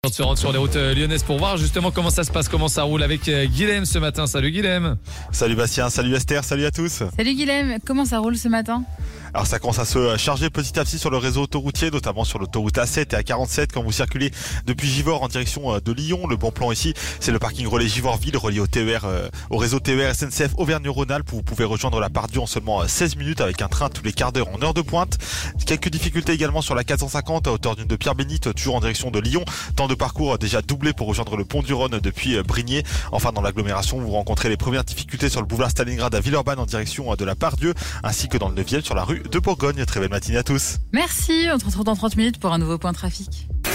On se rend sur les routes lyonnaises pour voir justement comment ça se passe, comment ça roule avec Guilhem ce matin. Salut Guilhem. Salut Bastien, salut Esther, salut à tous. Salut Guilhem, comment ça roule ce matin ? Alors ça commence à se charger petit à petit sur le réseau autoroutier, notamment sur l'autoroute A7 et A47 quand vous circulez depuis Givors en direction de Lyon. Le bon plan ici, c'est le parking relais Givors-Ville relié au TER, au réseau TER SNCF Auvergne-Rhône-Alpes où vous pouvez rejoindre la Part-Dieu en seulement 16 minutes avec un train tous les quarts d'heure en heure de pointe. Quelques difficultés également sur la 450 à hauteur d'une de Pierre-Bénite, toujours en direction de Lyon. Temps de parcours déjà doublé pour rejoindre le pont du Rhône depuis Brigné. Enfin dans l'agglomération, vous rencontrez les premières difficultés sur le boulevard Stalingrad à Villeurbanne en direction de la Part-Dieu, ainsi que dans le 9e sur la rue de Bourgogne. Très belle matinée à tous. Merci, on se retrouve dans 30 minutes pour un nouveau point trafic.